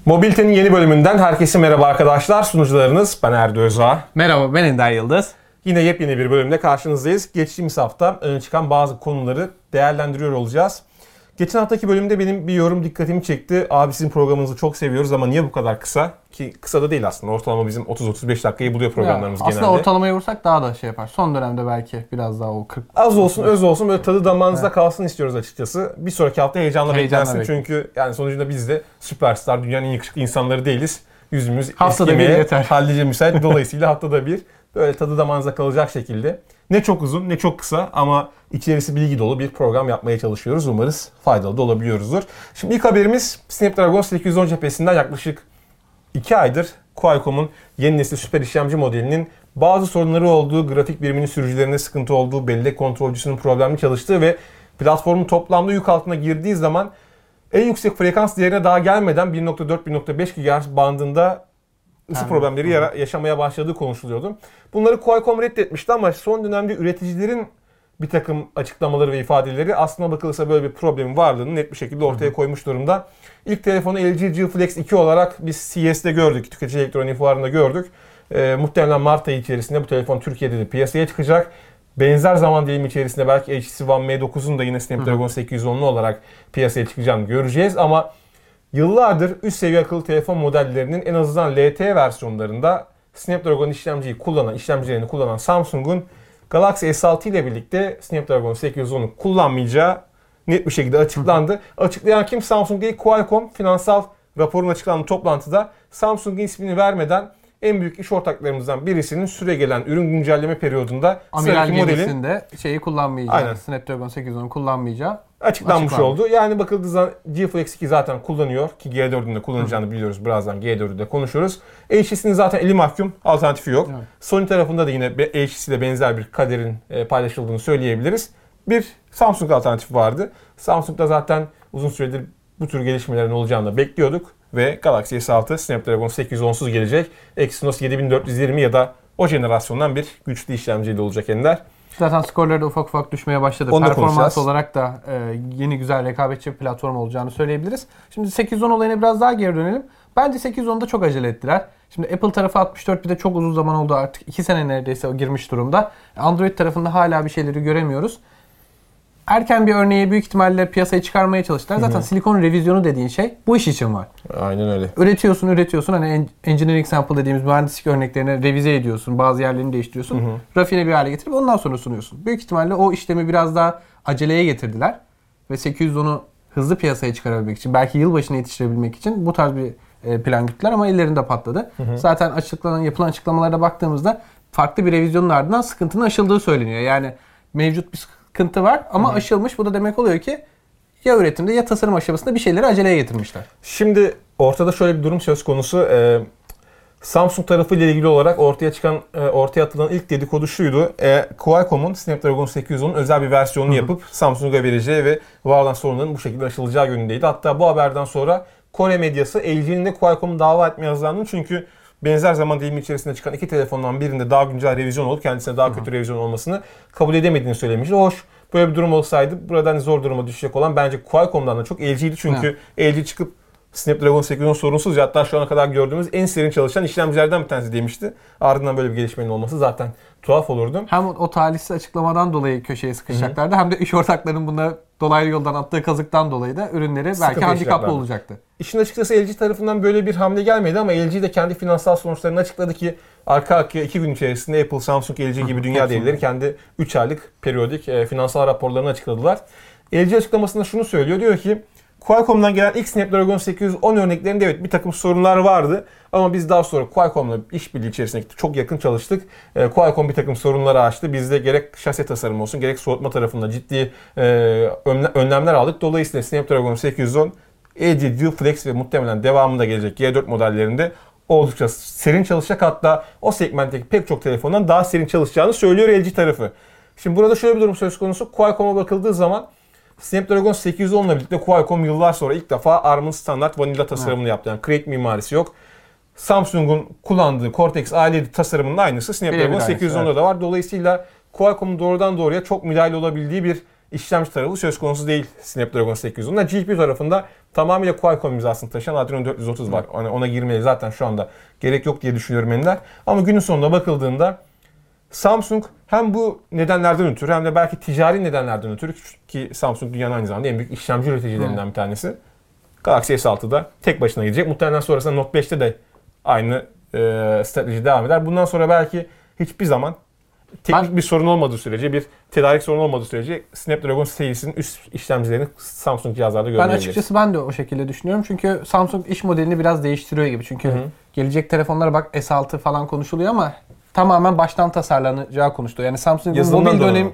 Mobilite'nin yeni bölümünden herkese merhaba arkadaşlar. Sunucularınız ben Erdo Özağ. Merhaba, ben Ender Yıldız. Yine yepyeni bir bölümde karşınızdayız. Geçtiğimiz hafta öne çıkan bazı konuları değerlendiriyor olacağız. Geçen haftaki bölümde benim bir yorum dikkatimi çekti. Abi sizin programınızı çok seviyoruz ama niye bu kadar kısa? Ki kısa da değil aslında. Ortalama bizim 30-35 dakikayı buluyor programlarımız genelde. Aslında ortalamaya vursak daha da şey yapar. Son dönemde belki biraz daha o 40. Az olsun, öz olsun, böyle tadı damağınızda kalsın istiyoruz açıkçası. Bir sonraki hafta heyecanla beklensin. Çünkü yani sonucunda biz de süperstar, dünyanın en yakışıklı insanları değiliz. Yüzümüz haftada eskimeye, bir yeter. hallice müsait. Dolayısıyla haftada bir böyle tadı damağınızda kalacak şekilde. Ne çok uzun ne çok kısa ama içerisi bilgi dolu bir program yapmaya çalışıyoruz. Umarız faydalı da olabiliyoruzdur. Şimdi ilk haberimiz Snapdragon 810 cephesinden yaklaşık 2 aydır Qualcomm'un yeni nesil süper işlemci modelinin bazı sorunları olduğu, grafik biriminin sürücülerinde sıkıntı olduğu, bellek kontrolcüsünün problemli çalıştığı ve platformun toplamda yük altına girdiği zaman en yüksek frekans değerine daha gelmeden 1.4-1.5 GHz bandında ısı problemleri yaşamaya başladığı konuşuluyordu. Bunları Qualcomm reddetmişti ama son dönemde üreticilerin bir takım açıklamaları ve ifadeleri aslına bakılırsa böyle bir problemin varlığını net bir şekilde ortaya koymuş durumda. İlk telefonu LG G Flex 2 olarak biz CES'te gördük, Tüketici Elektronik Fuarı'nda gördük. Muhtemelen Mart ayı içerisinde bu telefon Türkiye'de de piyasaya çıkacak. Benzer zaman dilimi içerisinde belki HTC One M9'un da yine Snapdragon 810'lu olarak piyasaya çıkacağını göreceğiz ama yıllardır üst seviye akıllı telefon modellerinin en azından LTE versiyonlarında Snapdragon işlemcilerini kullanan Samsung'un Galaxy S6 ile birlikte Snapdragon 810'u kullanmayacağı net bir şekilde açıklandı. Açıklayan kim? Samsung değil, Qualcomm. Finansal raporun açıklandığı toplantıda Samsung'un ismini vermeden en büyük iş ortaklarımızdan birisinin süregelen ürün güncelleme periyodunda amiral gemisinde şeyi kullanmayacağı, aynen, Snapdragon 810'u kullanmayacağı açıklanmış oldu. Yani bakıldığı zaman G Flex 2 zaten kullanıyor ki G4'ün de kullanacağını biliyoruz. Birazdan G4'ü de konuşuruz. HTC'nin zaten eli mahkum, alternatifi yok. Evet. Sony tarafında da yine HTC ile benzer bir kaderin paylaşıldığını söyleyebiliriz. Bir Samsung alternatifi vardı. Samsung'da zaten uzun süredir bu tür gelişmelerin olacağını da bekliyorduk. Ve Galaxy S6 Snapdragon 810'suz gelecek. Exynos 7420 ya da o jenerasyondan bir güçlü işlemciyle olacak Ender. Zaten skorları da ufak ufak düşmeye başladı. Onu performans olarak da yeni güzel rekabetçi bir platform olacağını söyleyebiliriz. Şimdi 810 olayına biraz daha geri dönelim. Bence 810'da çok acele ettiler. Şimdi Apple tarafı 64 bir de çok uzun zaman oldu, artık 2 sene neredeyse o girmiş durumda. Android tarafında hala bir şeyleri göremiyoruz. Erken bir örneği büyük ihtimalle piyasaya çıkarmaya çalıştılar. Zaten silikon revizyonu dediğin şey bu iş için var. Aynen öyle. Üretiyorsun. Hani engineering sample dediğimiz mühendislik örneklerini revize ediyorsun. Bazı yerlerini değiştiriyorsun. Rafine bir hale getirip ondan sonra sunuyorsun. Büyük ihtimalle o işlemi biraz daha aceleye getirdiler. Ve 810'u hızlı piyasaya çıkarabilmek için, belki yılbaşına yetiştirebilmek için bu tarz bir plan güttüler ama ellerinde patladı. Zaten yapılan açıklamalara baktığımızda farklı bir revizyonun ardından sıkıntının aşıldığı söyleniyor. Yani mevcut bir sıkıntı var ama aşılmış. Bu da demek oluyor ki ya üretimde ya tasarım aşamasında bir şeyleri aceleye getirmişler. Şimdi ortada şöyle bir durum söz konusu. Samsung tarafı ile ilgili olarak ortaya atılan ilk dedikodu şuydu. Qualcomm'un Snapdragon 810'un özel bir versiyonunu yapıp Samsung'a vereceği ve var olan sorunların bu şekilde aşılacağı yönündeydi. Hatta bu haberden sonra Kore medyası LG'nin de Qualcomm'u dava etmeye hazırlandığını, çünkü benzer zaman dilimi içerisinde çıkan iki telefondan birinde daha güncel revizyon olup kendisine daha kötü revizyon olmasını kabul edemediğini söylemişti. Hoş, böyle bir durum olsaydı buradan zor duruma düşecek olan bence Qualcomm'dan da çok LG'ydi. Çünkü LG çıkıp Snapdragon 810 sorunsuz, hatta şu ana kadar gördüğümüz en serin çalışan işlemcilerden bir tanesi demişti. Ardından böyle bir gelişmenin olması zaten tuhaf olurdu. Hem o talihsiz açıklamadan dolayı köşeye sıkışacaklardı, hem de iş ortaklarının buna dolaylı yoldan attığı kazıktan dolayı da ürünleri belki handikaplı olacaktı. İşin açıkçası LG tarafından böyle bir hamle gelmedi ama LG de kendi finansal sonuçlarını açıkladı ki arka arkaya 2 gün içerisinde Apple, Samsung, LG gibi dünya devleri kendi 3 aylık periyodik finansal raporlarını açıkladılar. LG açıklamasında şunu söylüyor, diyor ki Qualcomm'dan gelen ilk Snapdragon 810 örneklerinde evet bir takım sorunlar vardı ama biz daha sonra Qualcomm'la işbirliği içerisinde çok yakın çalıştık. Qualcomm bir takım sorunları aştı. Biz de gerek şase tasarımı olsun gerek soğutma tarafında ciddi önlemler aldık. Dolayısıyla Snapdragon 810 LG G Flex ve muhtemelen devamında gelecek G4 modellerinde oldukça serin çalışacak. Hatta o segmentteki pek çok telefondan daha serin çalışacağını söylüyor LG tarafı. Şimdi burada şöyle bir durum söz konusu. Qualcomm'a bakıldığı zaman Snapdragon 810 ile birlikte Qualcomm yıllar sonra ilk defa ARM'ın standart vanilla tasarımını yaptı. Yani Create mimarisi yok. Samsung'un kullandığı Cortex A7 tasarımının aynısı Snapdragon 810'da da var. Dolayısıyla Qualcomm'un doğrudan doğruya çok müdahale olabildiği bir işlemci tarafı söz konusu değil Snapdragon 810'da. GPU tarafında tamamıyla Qualcomm imzasını taşıyan Adreno 430 var. Ona girmeye zaten şu anda gerek yok diye düşünüyorum Ender. Ama günün sonunda bakıldığında Samsung hem bu nedenlerden ötürü hem de belki ticari nedenlerden ötürü ki Samsung dünyanın aynı zamanda en büyük işlemci üreticilerinden bir tanesi. Galaxy S6'da tek başına gidecek. Muhtemelen sonrasında Note 5'te de aynı strateji devam eder. Bundan sonra belki hiçbir zaman teknik bir sorun olmadığı sürece, bir tedarik sorunu olmadığı sürece Snapdragon serisinin üst işlemcilerini Samsung cihazlarda görmeyebiliriz. Açıkçası ben de o şekilde düşünüyorum. Çünkü Samsung iş modelini biraz değiştiriyor gibi. Çünkü gelecek telefonlara bak S6 falan konuşuluyor ama tamamen baştan tasarlanacağı konuşuluyor. Yani Samsung'un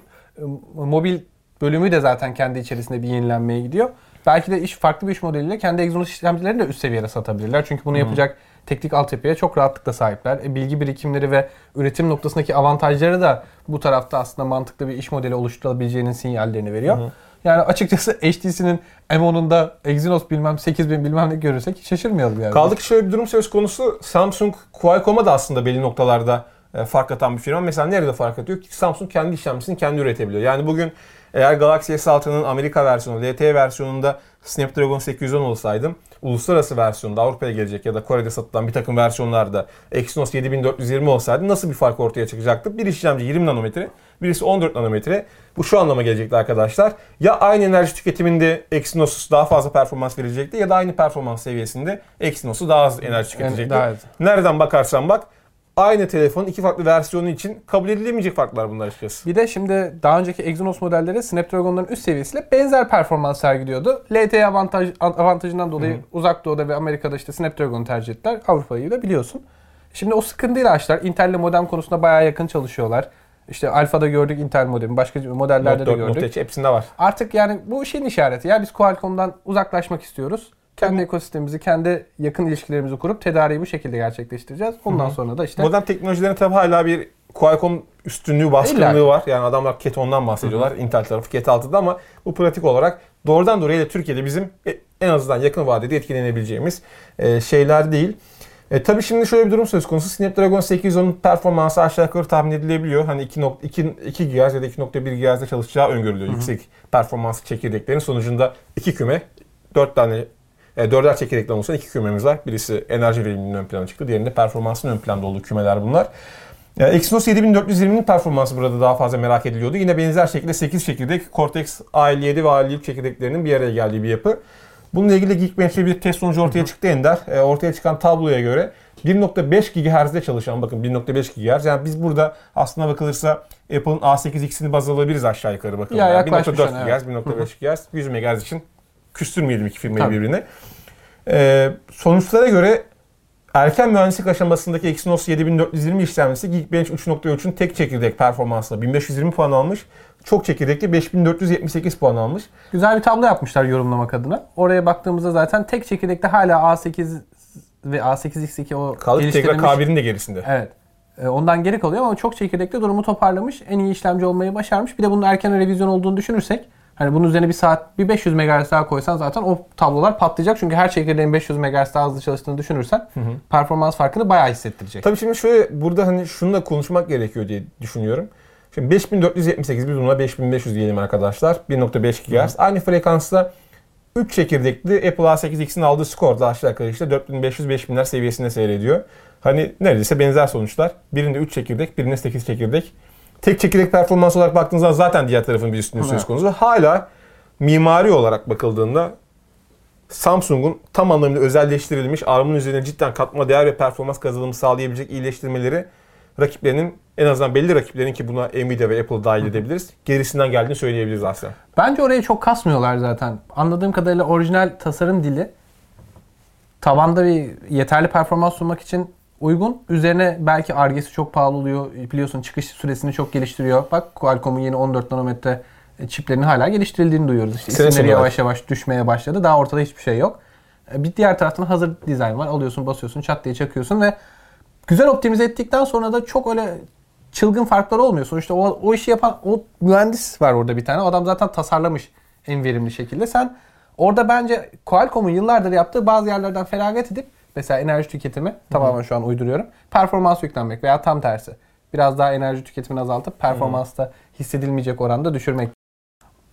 mobil bölümü de zaten kendi içerisinde bir yenilenmeye gidiyor. Belki de farklı bir iş modeliyle kendi Exynos işlemcilerini de üst seviyede satabilirler. Çünkü bunu yapacak teknik altyapıya çok rahatlıkla sahipler. Bilgi birikimleri ve üretim noktasındaki avantajları da bu tarafta aslında mantıklı bir iş modeli oluşturabileceğinin sinyallerini veriyor. Yani açıkçası HTC'nin M10'unda Exynos bilmem 8000 bilmem ne görürsek hiç şaşırmayalım yani. Kaldı ki şöyle bir durum söz konusu. Samsung Qualcomm'a da aslında belli noktalarda fark atan bir firma. Mesela nerede fark atıyor? Samsung kendi işlemcisini kendi üretebiliyor. Yani bugün eğer Galaxy S6'nın Amerika versiyonu, LTE versiyonunda Snapdragon 810 olsaydım, uluslararası versiyonda Avrupa'ya gelecek ya da Kore'de satılan bir takım versiyonlarda Exynos 7420 olsaydı nasıl bir fark ortaya çıkacaktı? Bir işlemci 20 nanometre, birisi 14 nanometre. Bu şu anlama gelecekti arkadaşlar. Ya aynı enerji tüketiminde Exynos daha fazla performans verecekti ya da aynı performans seviyesinde Exynos'u daha az enerji tüketecekti. Nereden bakarsan bak, aynı telefonun iki farklı versiyonu için kabul edilemeyecek farklar bunlar açıkçası. Bir de şimdi daha önceki Exynos modelleri Snapdragon'ların üst seviyesiyle benzer performans sergiliyordu. LTE avantajından dolayı Uzak Doğu'da ve Amerika'da işte Snapdragon'u tercih ettiler. Avrupa'yı da biliyorsun. Şimdi o sıkıntıyla açtılar. Intel'le modem konusunda bayağı yakın çalışıyorlar. İşte Alpha'da gördük Intel modemi, başka modellerde de gördük. Note hepsinde var. Artık yani bu şeyin işareti. Ya biz Qualcomm'dan uzaklaşmak istiyoruz. Kendi ekosistemimizi, kendi yakın ilişkilerimizi kurup tedariği bu şekilde gerçekleştireceğiz. Ondan sonra da işte... Modem teknolojilerin tabii hala bir Qualcomm üstünlüğü, baskınlığı var. Yani adamlar Cat 10'dan bahsediyorlar. Intel tarafı Cat 6'da ama bu pratik olarak doğrudan doğruya Türkiye'de bizim en azından yakın vadede etkilenebileceğimiz şeyler değil. Tabii şimdi şöyle bir durum söz konusu. Snapdragon 810'un performansı aşağı yukarı tahmin edilebiliyor. Hani 2 GHz ya da 2.1 GHz'de çalışacağı öngörülüyor. Yüksek performans çekirdeklerin sonucunda 2 küme, 4'er çekirdekten olsa 2 kümemiz var. Birisi enerji verimliliğinin ön plana çıktı. Diğerinde performansın ön planda olduğu kümeler bunlar. Exynos 7420'nin performansı burada daha fazla merak ediliyordu. Yine benzer şekilde 8 çekirdek Cortex A57 ve A53 çekirdeklerinin bir araya geldiği bir yapı. Bununla ilgili Geekbench'te bir test sonucu ortaya çıktı Ender. Ortaya çıkan tabloya göre 1.5 GHz'de çalışan, bakın 1.5 GHz. Yani biz burada aslına bakılırsa Apple'ın A8X'ini baz alabiliriz aşağı yukarı bakın. 1.4 GHz, 1.5 GHz, 100 MHz için küstürmeyelim iki firmayı birbirine. Sonuçlara göre erken mühendislik aşamasındaki Exynos 7420 işlemcisi Geekbench 3.3'ün tek çekirdek performansla 1520 puan almış. Çok çekirdekli 5478 puan almış. Güzel bir tablo yapmışlar yorumlamak adına. Oraya baktığımızda zaten tek çekirdekte hala A8 ve A8X2 o geliştirilmiş. K1'in de gerisinde. Evet. Ondan geri kalıyor ama çok çekirdekte durumu toparlamış. En iyi işlemci olmayı başarmış. Bir de bunun erken revizyon olduğunu düşünürsek, hani bunun üzerine bir 500 MHz daha koysan zaten o tablolar patlayacak. Çünkü her çekirdeğin 500 MHz daha hızlı çalıştığını düşünürsen performans farkını bayağı hissettirecek. Tabii şimdi şöyle burada hani şunu da konuşmak gerekiyor diye düşünüyorum. Şimdi 5478 biz buna 5500 diyelim arkadaşlar. 1.5 GHz. Aynı frekansta 3 çekirdekli Apple A8X'in aldığı skor da aşağı yukarı işte 4500-5000'ler seviyesinde seyrediyor. Hani neredeyse benzer sonuçlar. Birinde 3 çekirdek, birinde 8 çekirdek. Tek çekirdek performans olarak baktığınızda zaten diğer tarafın bir üstünlüğü söz konusu. Hala mimari olarak bakıldığında Samsung'un tam anlamıyla özelleştirilmiş, ARM'ın üzerine cidden katma değer ve performans kazanımı sağlayabilecek iyileştirmeleri rakiplerinin, en azından belli rakiplerin ki buna Nvidia ve Apple dahil edebiliriz, gerisinden geldiğini söyleyebiliriz aslında. Bence oraya çok kasmıyorlar zaten. Anladığım kadarıyla orijinal tasarım dili tabanda bir yeterli performans sunmak için uygun. Üzerine belki Ar-Ge'si çok pahalı oluyor. Biliyorsun çıkış süresini çok geliştiriyor. Bak Qualcomm'un yeni 14 nanometre çiplerinin hala geliştirildiğini duyuyoruz. İşte isimleri yavaş yavaş düşmeye başladı. Daha ortada hiçbir şey yok. Bir diğer taraftan hazır dizayn var. Alıyorsun, basıyorsun, çat diye çakıyorsun ve güzel optimize ettikten sonra da çok öyle çılgın farklar olmuyor. Sonuçta o işi yapan o mühendis var orada bir tane. O adam zaten tasarlamış en verimli şekilde. Sen orada bence Qualcomm'un yıllardır yaptığı bazı yerlerden feragat edip mesela enerji tüketimi tamamen şu an uyduruyorum. Performans yüklenmek veya tam tersi. Biraz daha enerji tüketimini azaltıp performansta hissedilmeyecek oranda düşürmek.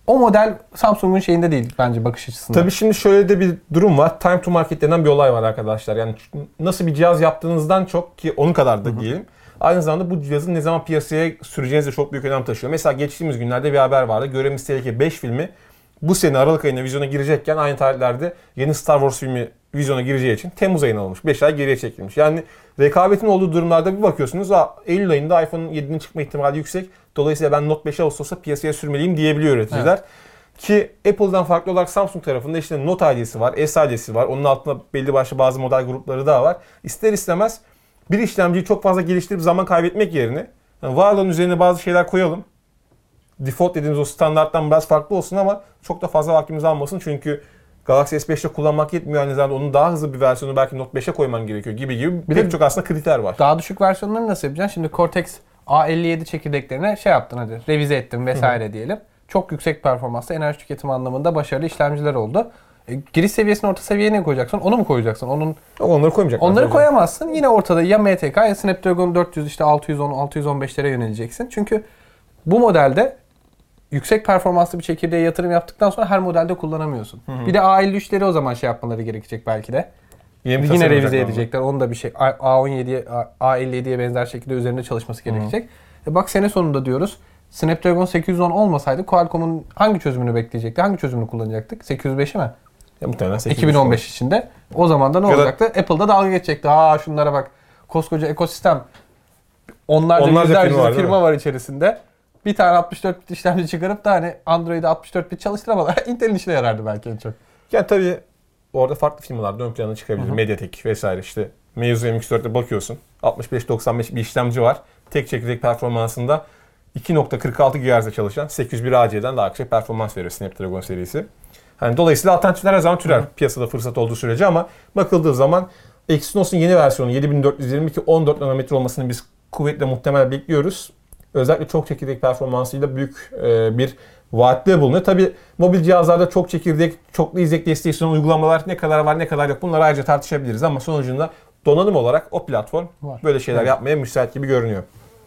o model Samsung'un şeyinde değil bence bakış açısında. Tabii şimdi şöyle de bir durum var. Time to market denen bir olay var arkadaşlar. Yani nasıl bir cihaz yaptığınızdan çok, ki onun kadar da diyelim. Aynı zamanda bu cihazın ne zaman piyasaya süreceğiniz de çok büyük önem taşıyor. Mesela geçtiğimiz günlerde bir haber vardı. Görevimiz Tehlike 5 filmi bu sene Aralık ayında vizyona girecekken aynı tarihlerde yeni Star Wars filmi vizyona gireceği için Temmuz ayına alınmış. 5 ay geriye çekilmiş. Yani rekabetin olduğu durumlarda bir bakıyorsunuz, Eylül ayında iPhone'un 7'nin çıkma ihtimali yüksek. Dolayısıyla ben Note 5 Ağustos'ta piyasaya sürmeliyim diyebiliyor üreticiler. Evet. Ki Apple'dan farklı olarak Samsung tarafında işte Note ailesi var, S ailesi var. Onun altında belli başlı bazı model grupları daha var. İster istemez bir işlemciyi çok fazla geliştirip zaman kaybetmek yerine yani var olan üzerine bazı şeyler koyalım. Default dediğimiz o standarttan biraz farklı olsun ama çok da fazla vaktimizi almasın. Çünkü Galaxy S5'te kullanmak yetmiyor. Aynı zamanda onun daha hızlı bir versiyonu belki Note 5'e koyman gerekiyor gibi pek çok aslında kriter var. Daha düşük versiyonları nasıl yapacaksın? Şimdi Cortex A57 çekirdeklerine şey yaptın, hadi revize ettin vesaire diyelim. Çok yüksek performanslı, enerji tüketimi anlamında başarılı işlemciler oldu. Giriş seviyesine orta seviyeye ne koyacaksın? Onu mu koyacaksın? Onları koymayacaklar. Onları koyamazsın. Yine ortada ya MTK ya Snapdragon 400 işte 610 615'lere yöneleceksin. Çünkü bu modelde yüksek performanslı bir çekirdeğe yatırım yaptıktan sonra her modelde kullanamıyorsun. Bir de A53'leri o zaman şey yapmaları gerekecek belki de. Yine revize edecekler. Onu da bir şey A17'ye A57'ye benzer şekilde üzerinde çalışması gerekecek. Bak sene sonunda diyoruz. Snapdragon 810 olmasaydı Qualcomm'un hangi çözümünü bekleyecekti? Hangi çözümünü kullanacaktık? 805'i mi? Muhtemelen 2015 içinde. O zaman da ne olacaktı? Apple'da dalga geçecekti. Şunlara bak. Koskoca ekosistem. Onlarca yüzlerce firma var içerisinde. Bir tane 64 bit işlemci çıkarıp da hani Android'e 64 bit çalıştıramadılar. Intel'in işine yarardı belki en çok. Yani tabii orada farklı firmalar da ön plana çıkabilir. Mediatek vesaire işte. Meizu MX4'te bakıyorsun. 65-95 bir işlemci var. Tek çekirdek performansında 2.46 GHz'de çalışan 801AC'den daha yüksek performans veriyor Snapdragon serisi. Yani dolayısıyla alternatifler her zaman türer piyasada fırsat olduğu sürece ama bakıldığı zaman Exynos'un yeni versiyonu 7422 14 nanometre olmasını biz kuvvetle muhtemel bekliyoruz. Özellikle çok çekirdek performansıyla büyük bir vaatte bulunuyor. Tabii mobil cihazlarda çok çekirdek, çoklu izlek desteği sunan uygulamalar ne kadar var ne kadar yok bunları ayrıca tartışabiliriz ama sonucunda donanım olarak o platform böyle şeyler yapmaya müsait gibi görünüyor.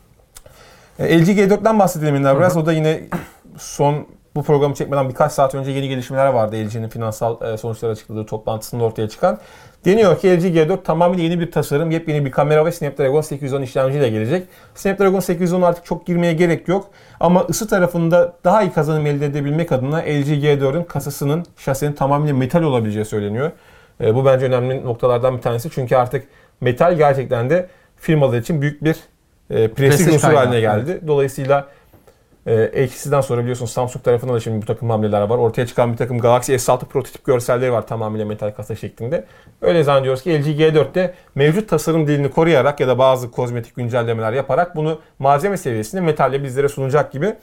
LG G4'ten bahsedelim biraz. O da yine son bu programı çekmeden birkaç saat önce yeni gelişmeler vardı. LG'nin finansal sonuçları açıkladığı toplantısında ortaya çıkan. Deniyor ki LG G4 tamamıyla yeni bir tasarım, yepyeni bir kamera ve Snapdragon 810 işlemciyle gelecek. Snapdragon 810 artık çok girmeye gerek yok. Ama ısı tarafında daha iyi kazanım elde edebilmek adına LG G4'ün kasasının, şasinin tamamıyla metal olabileceği söyleniyor. Bu bence önemli noktalardan bir tanesi. Çünkü artık metal gerçekten de firmalar için büyük bir prestij unsuru haline geldi. Evet. Dolayısıyla HTC'den sonra biliyorsunuz Samsung tarafında da şimdi bu takım hamleler var. Ortaya çıkan bir takım Galaxy S6 prototip görselleri var tamamıyla metal kasa şeklinde. Öyle zannediyoruz ki LG G4'te mevcut tasarım dilini koruyarak ya da bazı kozmetik güncellemeler yaparak bunu malzeme seviyesinde metalle bizlere sunacak gibi.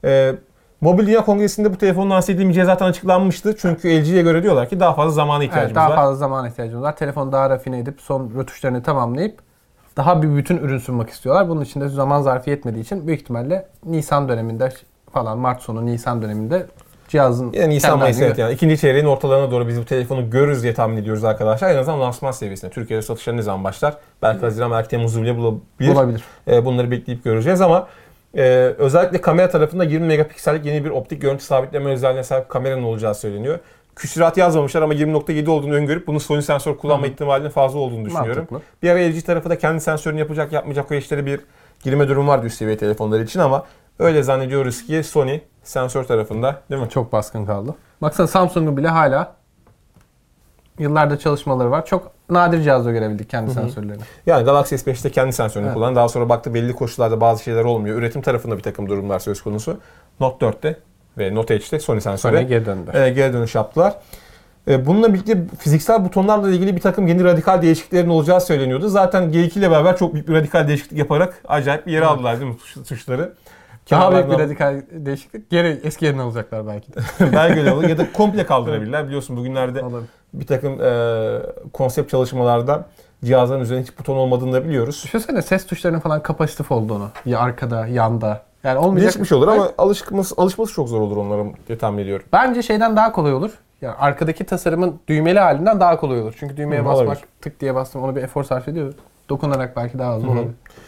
Mobil Dünya Kongresi'nde bu telefonun lanse edilmeyeceği zaten açıklanmıştı. Çünkü LG'ye göre diyorlar ki daha fazla zamana ihtiyacımız var. Daha fazla zamana ihtiyacımız var. Telefonu daha rafine edip son rötuşlarını tamamlayıp daha bir bütün ürün sunmak istiyorlar. Bunun için de zaman zarfı yetmediği için büyük ihtimalle Nisan döneminde falan Mart sonu Nisan döneminde cihazın yani Nisan-Mayıs yani ikinci çeyreğin ortalarına doğru biz bu telefonu görürüz diye tahmin ediyoruz arkadaşlar. En azından lansman seviyesinde. Türkiye'de satışları ne zaman başlar? Belki Haziran, belki Temmuz'u bile bulabilir. Bunları bekleyip göreceğiz ama özellikle kamera tarafında 20 megapiksellik yeni bir optik görüntü sabitleme özelliğine sahip kameranın olacağı söyleniyor. Küsurat yazmamışlar ama 20.7 olduğunu öngörüp bunun Sony sensör kullanma ihtimalinin fazla olduğunu düşünüyorum. Mantıklı. Bir ara LG tarafı da kendi sensörünü yapacak yapmayacak o işlere bir girme durum vardı üst seviye telefonlar için ama öyle zannediyoruz ki Sony sensör tarafında değil mi? Çok baskın kaldı. Baksana Samsung'un bile hala yıllarda çalışmaları var. Çok nadir cihazda görebildik kendi sensörlerini. Yani Galaxy S5'te kendi sensörünü kullan. Daha sonra baktı belli koşullarda bazı şeyler olmuyor. Üretim tarafında bir takım durumlar söz konusu. Note 4'te ve Note Edge'de Sony sensöre geri dönüş yaptılar. Bununla birlikte fiziksel butonlarla ilgili bir takım yeni radikal değişikliklerin olacağı söyleniyordu. Zaten G2 ile beraber çok büyük bir radikal değişiklik yaparak acayip bir yere aldılar değil mi tuşları? Daha büyük bir radikal değişiklik. Geri eski yerine alacaklar belki de. Belki öyle olur ya da komple kaldırabilirler. Biliyorsun bugünlerde bir takım konsept çalışmalarda cihazların üzerinde hiç buton olmadığını da biliyoruz. Düşünsene ses tuşlarının falan kapasitif olduğunu. Ya arkada, yanda. Yani olmayacak. Değişmiş olur ama alışması çok zor olur onların diye tahmin ediyorum. Bence şeyden daha kolay olur. Yani arkadaki tasarımın düğmeli halinden daha kolay olur. Çünkü düğmeye basmak, tık diye bastım onu bir efor sarf ediyor. Dokunarak belki daha hızlı olabilir.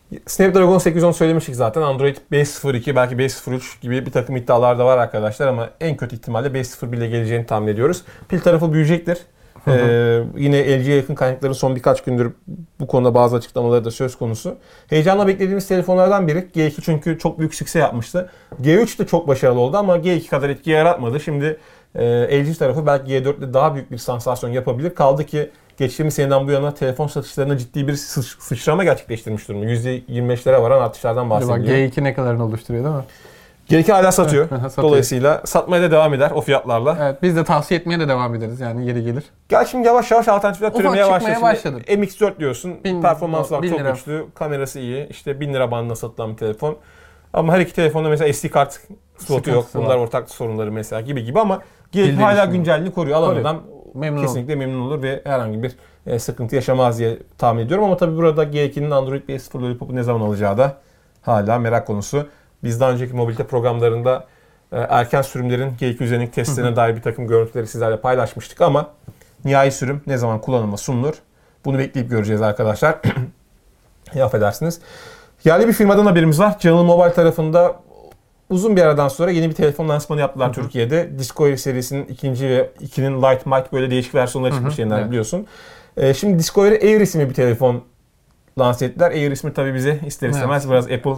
Snapdragon 810 söylemiştik zaten. Android 5.02 belki 5.03 gibi bir takım iddialar da var arkadaşlar ama en kötü ihtimalle 5.01 ile geleceğini tahmin ediyoruz. Pil tarafı büyüyecektir. Yine LG'ye yakın kaynakların son birkaç gündür bu konuda bazı açıklamaları da söz konusu. Heyecanla beklediğimiz telefonlardan biri. G2 çünkü çok büyük sükse yapmıştı. G3 de çok başarılı oldu ama G2 kadar etki yaratmadı. Şimdi LG tarafı belki G4 ile daha büyük bir sansasyon yapabilir. Kaldı ki geçtiğimiz seneden bu yana telefon satışlarına ciddi bir sıçrama gerçekleştirmiş durumda. %25'lere varan artışlardan bahsediliyor. G2 ne kadarını oluşturuyor değil mi? G2 hala satıyor. Evet, satıyor. Dolayısıyla satmaya da devam eder o fiyatlarla. Evet, biz de tavsiye etmeye de devam ederiz yani yeri gelir. Gel şimdi yavaş yavaş alternatifler türemeye başladı. MX4 diyorsun. Performans olarak çok lira. güçlü. Kamerası iyi. İşte 1000 lira bandına satılan bir telefon. Ama her iki telefonda mesela SD kart slotu yok. Bunlar ortak sorunları mesela gibi ama G2 hala güncelliğini koruyor. Alan adam kesinlikle memnun olur ve herhangi bir sıkıntı yaşamaz diye tahmin ediyorum. Ama tabii burada G2'nin Android 5.0 Lollipop'u ne zaman alacağı da hala merak konusu. Biz daha önceki mobilite programlarında erken sürümlerin G2 üzerindeki testlerine dair bir takım görüntüleri sizlerle paylaşmıştık ama nihai sürüm ne zaman kullanıma sunulur? Bunu bekleyip göreceğiz arkadaşlar. Affedersiniz. Yerli bir firmadan haberimiz var. General Mobile tarafında uzun bir aradan sonra yeni bir telefon lansmanı yaptılar Türkiye'de. Discovery serisinin 2. ve 2'nin Lite Might böyle değişik versiyonları çıkmış yayınlar biliyorsun. Şimdi Discovery Air isimli bir telefon lanse ettiler. Air ismi tabii bize ister istemez biraz Apple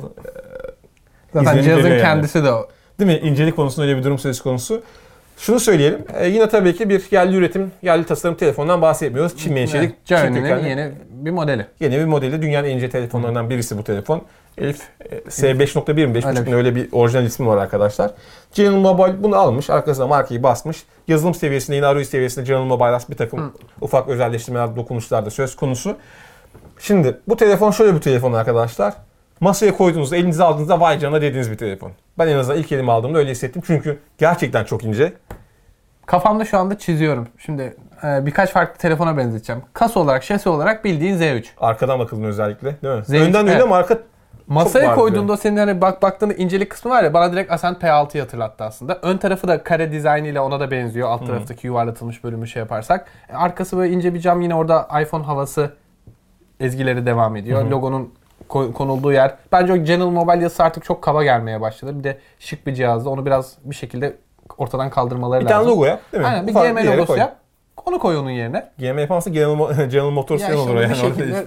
zaten cihazın kendisi de o. Değil mi? İncelik konusunda öyle bir durum söz konusu. Şunu söyleyelim. Yine tabii ki bir yerli üretim, yerli tasarım telefondan bahsetmiyoruz. Çin menşeli. Xiaomi'nin yeni bir modeli. Yeni bir modeli. Dünyanın en ince telefonlarından birisi bu telefon. Elif S5.1 mi? 5.5 öyle bir orijinal ismi var arkadaşlar. General Mobile bunu almış. Arkasına markayı basmış. Yazılım seviyesinde yine Android seviyesinde General Mobile'a bir takım ufak özelleştirmeler, dokunuşlar da söz konusu. Şimdi bu telefon şöyle bir telefon arkadaşlar. Masaya koyduğunuzda, elinize aldığınızda vay canına dediğiniz bir telefon. Ben en azından ilk elime aldığımda öyle hissettim. Çünkü gerçekten çok ince. Kafamda şu anda çiziyorum. Şimdi birkaç farklı telefona benzeteceğim. Kasa olarak, şasi olarak bildiğin Z3. Arkadan bakıldığında özellikle değil mi? Z3, önden öyle ama arka masaya koyduğunda senin hani baktığında incelik kısmı var ya bana direkt Ascend P6'yı hatırlattı aslında. Ön tarafı da kare dizaynıyla ona da benziyor. Alt taraftaki yuvarlatılmış bölümü şey yaparsak. Arkası böyle ince bir cam, yine orada iPhone havası ezgileri devam ediyor. Logonun konulduğu yer. Bence o General Mobile yazısı artık çok kaba gelmeye başladı. Bir de şık bir cihazda onu biraz bir şekilde ortadan kaldırmaları lazım. Bir tane logo yap değil mi? Aynen, bir GM logosu yap. Onu koy onun yerine. GM yaparsa General Motors falan olur yani. Şekilde,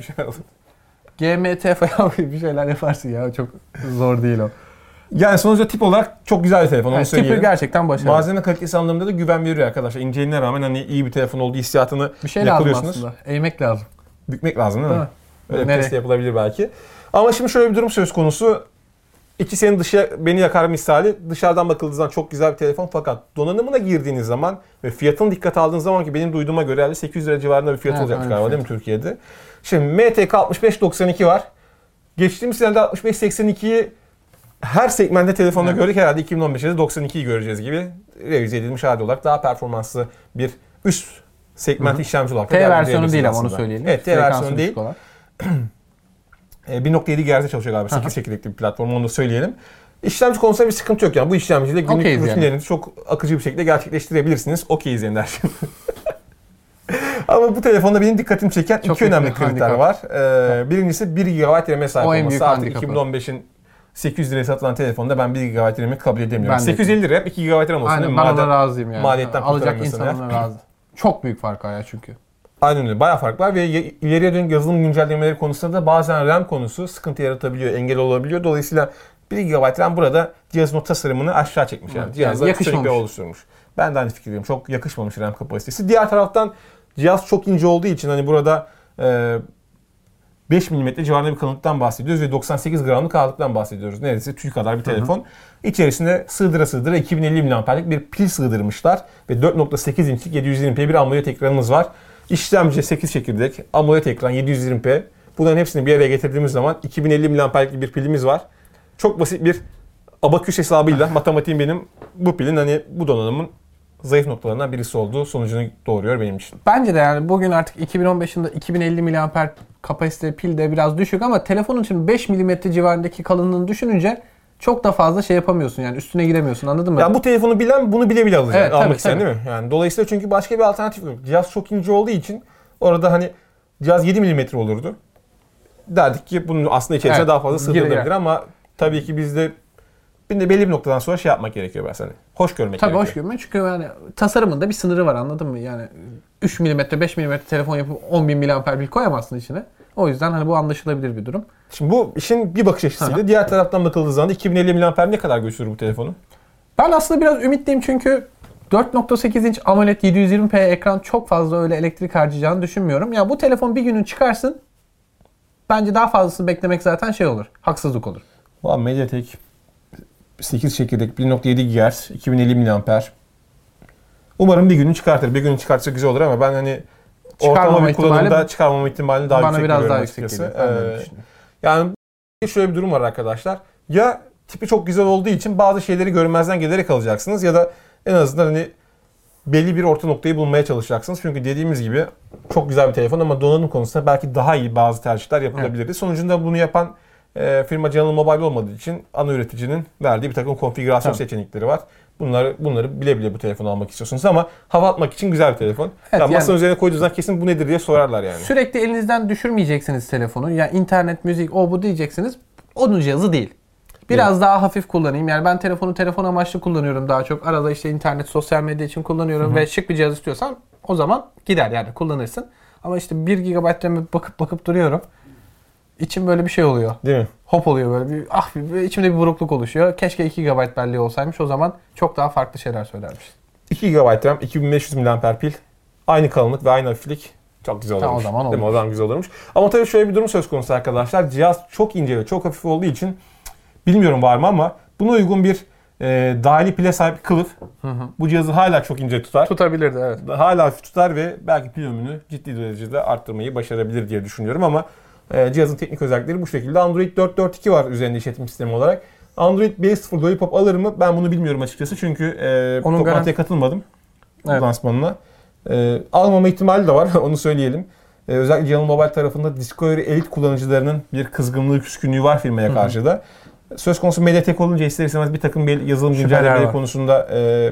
GMT falan bir şeyler yaparsın ya. Çok zor değil o. Yani sonuçta tip olarak çok güzel bir telefon. Onu söyleyelim. Tipi gerçekten başarılı. Malzeme kalitesi anlamında da güven veriyor arkadaşlar. İnceliğine rağmen hani iyi bir telefon olduğu hissiyatını bir şey lazım aslında. Eğmek lazım. Bükmek lazım değil mi? Öyle bir test yapılabilir belki. Ama şimdi şöyle bir durum söz konusu. İki senin beni yakar misali. Dışarıdan bakıldığı zaman çok güzel bir telefon fakat donanımına girdiğiniz zaman ve fiyatını dikkate aldığınız zaman ki benim duyduğuma göre 800 lira civarında bir fiyat olacakmış galiba değil mi Türkiye'de? Şimdi MTK 6592 var. Geçtiğimiz senede 6582'yi her segmentte telefonda gördük. Herhalde 2015'te de 92'yi göreceğiz gibi. Revize edilmiş hali olarak daha performanslı bir üst segment işlemci olarak. T versiyonu değil ama onu söyleyelim. Evet, T versiyonu değil. 1.7 GHz'de çalışıyor galiba. 8 çekirdekli bir platform, onu da söyleyelim. İşlemci konusunda bir sıkıntı yok yani. Bu işlemciyle günlük rutinlerinizi çok akıcı bir şekilde gerçekleştirebilirsiniz. Okeyiz Ender. Ama bu telefonda benim dikkatimi çeken iki önemli kriter var. Birincisi 1 GB RAM'e sahip olması. Artık 2015'in 800 liraya satılan telefonda ben 1 GB RAM'i kabul edemiyorum. 850 lira yap, 2 GB RAM olsun. Aynen, ben ona razıyım yani. Maliyetten alacak insanına razı. Çok büyük fark var ya çünkü. Aynen öyle. Bayağı fark var ve ileriye dönük yazılım güncellemeleri konusunda da bazen RAM konusu sıkıntı yaratabiliyor, engel olabiliyor. Dolayısıyla 1 GB RAM burada cihazın o tasarımını aşağı çekmiş. Yani cihazda sürekli oluşturmuş. Ben de aynı fikirdeyim. Çok yakışmamış RAM kapasitesi. Diğer taraftan cihaz çok ince olduğu için hani burada 5 mm civarında bir kalınlıktan bahsediyoruz ve 98 gramlık ağırlıktan bahsediyoruz. Neredeyse tüy kadar bir telefon. İçerisinde sığdıra 2050 mAh'lik bir pil sığdırmışlar ve 4.8 inçlik 720p bir AMOLED ekranımız var. İşlemci 8 çekirdek, AMOLED ekran 720p. Bunların hepsini bir araya getirdiğimiz zaman 2050 mAh'lik bir pilimiz var. Çok basit bir abaküs hesabıyla matematiğim benim bu pilin hani bu donanımın zayıf noktalarından birisi olduğu sonucunu doğuruyor benim için. Bence de yani bugün artık 2015 yılında 2050 mAh kapasite pil de biraz düşük ama telefonun için 5 mm civarındaki kalınlığını düşününce çok da fazla şey yapamıyorsun yani üstüne giremiyorsun, anladın mı? Ya bu telefonu bilen bunu bile alacak, evet, almak isteyen değil mi? Yani dolayısıyla çünkü başka bir alternatif yok. Cihaz çok ince olduğu için orada hani cihaz 7 mm olurdu. derdik ki bunun aslında içerisine Evet, daha fazla sığdırılabilir girer. ama tabii ki bizde belli bir noktadan sonra şey yapmak gerekiyor ben sana. Hoş görmek Tabii gerekiyor. hoş görünüyor çünkü yani tasarımında bir sınırı var, anladın mı? Yani 3 mm 5 mm telefon yapıp 10.000 mAh pil koyamazsın içine. O yüzden hani bu anlaşılabilir bir durum. Şimdi bu işin bir bakış açısıyla diğer taraftan bakıldığı zaman da 2050 mAh ne kadar götürür bu telefonu? Ben aslında biraz ümitliyim çünkü 4.8 inç AMOLED 720p ekran çok fazla öyle elektrik harcayacağını düşünmüyorum. Ya bu telefon bir günün çıkarsın, bence daha fazlasını beklemek zaten şey olur. Haksızlık olur. Valla MediaTek 8 çekirdek 1.7 GHz 2050 mAh. Umarım bir günü çıkartır. Bir günü çıkartsa güzel olur ama ben hani ortalama bir kullanımda çıkarmama ihtimalini daha yüksek bana biraz daha açıkçası. yüksek geliyor. Ben de öyle düşünüyorum. Yani şöyle bir durum var arkadaşlar. Ya tipi çok güzel olduğu için bazı şeyleri görmezden gelerek alacaksınız ya da en azından hani belli bir orta noktayı bulmaya çalışacaksınız. Çünkü dediğimiz gibi çok güzel bir telefon ama donanım konusunda belki daha iyi bazı tercihler yapılabilirdi. Evet. Sonucunda bunu yapan firma General Mobile olmadığı için ana üreticinin verdiği bir takım konfigürasyon seçenekleri var. Bunları bile bile bu telefonu almak istiyorsunuz ama hava atmak için güzel bir telefon. Evet, yani masanın üzerine koyduğunuzda kesin bu nedir diye sorarlar yani. Sürekli elinizden düşürmeyeceksiniz telefonu. Ya yani internet, müzik, o bu diyeceksiniz. Onun cihazı değil. Biraz daha hafif kullanayım. Yani ben telefon amaçlı kullanıyorum daha çok. Arada işte internet, sosyal medya için kullanıyorum ve şık bir cihaz istiyorsan o zaman gider yani kullanırsın. Ama işte 1 GB RAM'e bakıp duruyorum. İçim böyle bir şey oluyor. Değil mi? Hop oluyor böyle bir içimde bir burukluk oluşuyor. Keşke 2 GB belleği olsaymış, o zaman çok daha farklı şeyler söylermiş. 2 GB RAM, 2500 mAh pil, aynı kalınlık ve aynı hafiflik. Çok güzel olurmuş. O zaman olur. O zaman güzel olurmuş. Ama tabii şöyle bir durum söz konusu arkadaşlar. Cihaz çok ince ve çok hafif olduğu için bilmiyorum var mı ama buna uygun bir dahili pile sahip kılıf bu cihazı hala çok ince tutar. Tutabilirdi, evet. Hala hafif tutar ve belki pil ömrünü ciddi derecede arttırmayı başarabilir diye düşünüyorum ama cihazın teknik özellikleri bu şekilde. Android 4.4.2 var üzerinde işletim sistemi olarak. Android Base 0 Lollipop alır mı? Ben bunu bilmiyorum açıkçası çünkü toplantıya katılmadım. Evet. Lansmanına. Almama ihtimali de var, onu söyleyelim. Özellikle General Mobile tarafında Discovery Elite kullanıcılarının bir kızgınlığı, küskünlüğü var firmaya karşı da. Söz konusu MediaTek olunca ister istemez bir takım yazılım güncellemeleri konusunda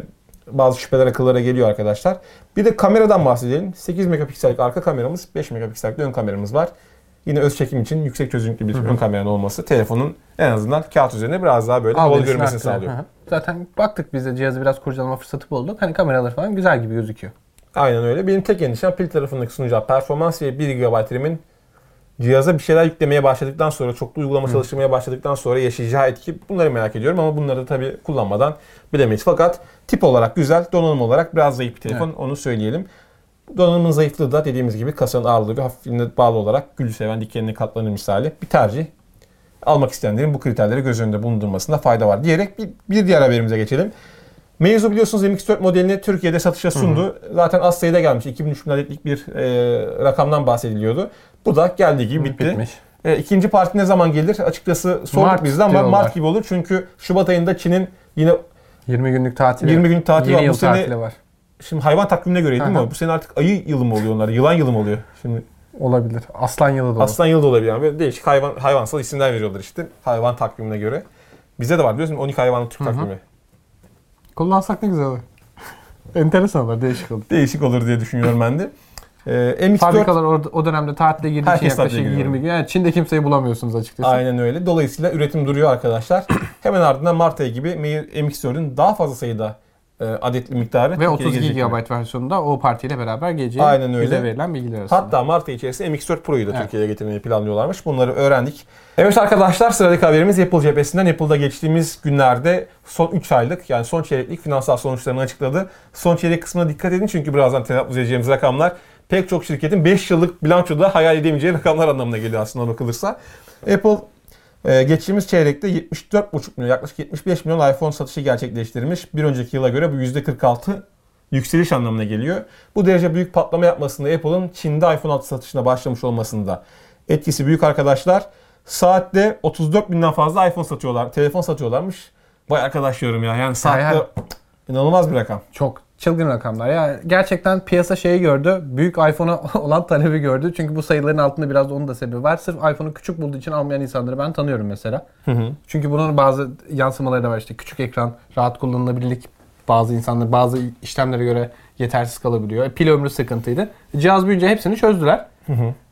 bazı şüpheler akıllara geliyor arkadaşlar. Bir de kameradan bahsedelim. 8 megapiksellik arka kameramız, 5 megapiksellik ön kameramız var. Yine öz çekim için yüksek çözünürlüklü bir ön kameranın olması telefonun en azından kağıt üzerine biraz daha böyle havalı görünmesini sağlıyor. Zaten baktık biz de cihazı biraz kurcalama fırsatı bulduk. Hani kameralar falan güzel gibi gözüküyor. Aynen öyle. Benim tek endişem pil tarafındaki sunacağı performans ve 1 GB RAM'in cihaza bir şeyler yüklemeye başladıktan sonra, çoklu uygulama çalıştırmaya başladıktan sonra yaşayacağı etki. Bunları merak ediyorum ama bunları da tabii kullanmadan bilemeyiz. Fakat tip olarak güzel, donanım olarak biraz zayıf bir telefon, onu söyleyelim. Donanımın zayıflığı da dediğimiz gibi kasanın ağırlığı ve hafifliğine bağlı olarak gülü seven dikenine katlanır misali bir tercih. Almak isteyenlerin bu kriterleri göz önünde bulundurmasında fayda var diyerek bir diğer haberimize geçelim. Meizu biliyorsunuz MX4 modelini Türkiye'de satışa sundu. Zaten az sayıda gelmiş. 2003 adetlik bir rakamdan bahsediliyordu. Bu da geldiği gibi bitti. İkinci parti ne zaman gelir? Açıkçası sorduk biz de ama Mart gibi olur. Çünkü Şubat ayında Çin'in yine 20 günlük tatili. 20 günlük tatili var. Bu sene var. Şimdi hayvan takvimine göre değil mi? Bu sene artık ayı yılı mı oluyor onlar? Yılan yılı mı oluyor? Şimdi olabilir. Aslan yılı da olur. Aslan yılı da olabilir. Yani böyle değişik hayvansal isimler veriyorlar işte. Hayvan takvimine göre. Bizde de var biliyorsun 12 hayvanlı Türk takvimi. Kullansak ne güzel olur. Enteresan olur, değişik olur. Değişik olur diye düşünüyorum ben de. MX4... Fabrikalar o dönemde tatile girdiği için yaklaşık 20 gün. Yani Çin'de kimseyi bulamıyorsunuz açıkçası. Aynen öyle. Dolayısıyla üretim duruyor arkadaşlar. Hemen ardından Mart ayı gibi MX4'ün daha fazla sayıda adetli miktarı ve 32 GB versiyonunda o partiyle beraber geleceği bize verilen bilgiler arasında. Hatta Mart ayı içerisinde MX4 Pro'yu da Türkiye'ye getirmeyi planlıyorlarmış. Bunları öğrendik. Evet arkadaşlar, sıradaki haberimiz Apple cephesinden. Apple'da geçtiğimiz günlerde son 3 aylık yani son çeyreklik finansal sonuçlarını açıkladı. Son çeyrek kısmına dikkat edin çünkü birazdan telaffuz edeceğimiz rakamlar pek çok şirketin 5 yıllık bilançoda hayal edemeyeceği rakamlar anlamına geliyor aslında bakılırsa. Apple geçtiğimiz çeyrekte 74,5 milyon, yaklaşık 75 milyon iPhone satışı gerçekleştirmiş. Bir önceki yıla göre bu %46 yükseliş anlamına geliyor. Bu derece büyük patlama yapmasında Apple'ın Çin'de iPhone 6 satışına başlamış olmasında etkisi büyük arkadaşlar. Saatte 34 binden fazla iPhone satıyorlar, telefon satıyorlarmış. Vay arkadaş diyorum ya. Yani saatte inanılmaz bir rakam. Çok çılgın rakamlar. Ya gerçekten piyasa şeyi gördü. Büyük iPhone'a olan talebi gördü. Çünkü bu sayıların altında biraz da onun da sebebi var. Sırf iPhone'u küçük bulduğu için almayan insanları ben tanıyorum mesela. Çünkü bunun bazı yansımaları da var. İşte küçük ekran, rahat kullanılabilirlik, bazı insanlar bazı işlemlere göre yetersiz kalabiliyor. Pil ömrü sıkıntıydı. Cihaz büyüyünce hepsini çözdüler.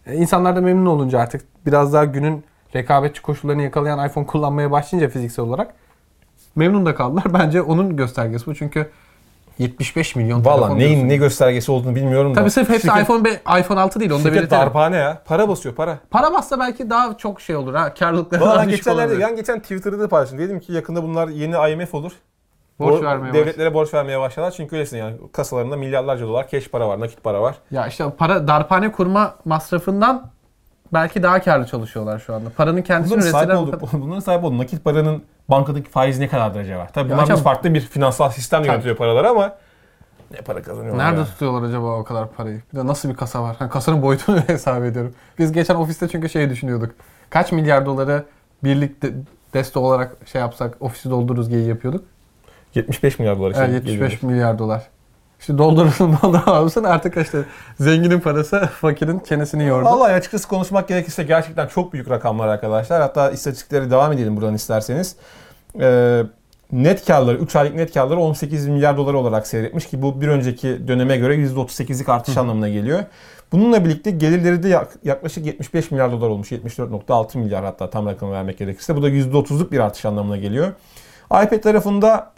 İnsanlar da memnun olunca artık biraz daha günün rekabetçi koşullarını yakalayan iPhone kullanmaya başlayınca fiziksel olarak memnun da kaldılar. Bence onun göstergesi bu. Çünkü 75 milyon Valla telefon neyin diyorsun. ne göstergesi olduğunu bilmiyorum da. Tabii sırf hepsi Şirket- iPhone 6 değil. Onu da Şirket belirtelim. darphane ya. Para basıyor para. Para bassa belki daha çok şey olur ha. Karlılıkları Valla daha ben düşük geçenlerde, olabilir. ben geçen Twitter'da da paylaştım. Dedim ki yakında bunlar yeni IMF olur. Borç vermeye Devletlere borç vermeye başlarlar. Çünkü öylesin yani kasalarında milyarlarca dolar cash para var, nakit para var. Ya işte darphane kurma masrafından belki daha karlı çalışıyorlar şu anda. Paranın kendisini Bunların sahip olduğu nakit paranın bankadaki faizi ne kadardır acaba? Tabii bunlar acaba- farklı bir finansal sistem yönetiyor paraları ama ne para kazanıyorlar Nerede ya. tutuyorlar acaba o kadar parayı? Bir de nasıl bir kasa var? Hani kasanın boyutunu hesap ediyorum. Biz geçen ofiste çünkü şey düşünüyorduk. Kaç milyar doları birlik desto olarak şey yapsak ofisi doldururuz diye yapıyorduk. 75 milyar dolar. Evet, 75 milyar dolar. İşte doldurursun dolduramazsın artık işte zenginin parası fakirin çenesini yordu. Vallahi açıkçası konuşmak gerekirse gerçekten çok büyük rakamlar arkadaşlar. Hatta istatistikleri devam edelim buradan isterseniz. Net karları, 3 aylık net karları 18 milyar dolar olarak seyretmiş ki bu bir önceki döneme göre %38'lik artış anlamına geliyor. Bununla birlikte gelirleri de yaklaşık 75 milyar dolar olmuş. 74.6 milyar hatta tam rakamı vermek gerekirse. Bu da %30'luk bir artış anlamına geliyor. iPad tarafında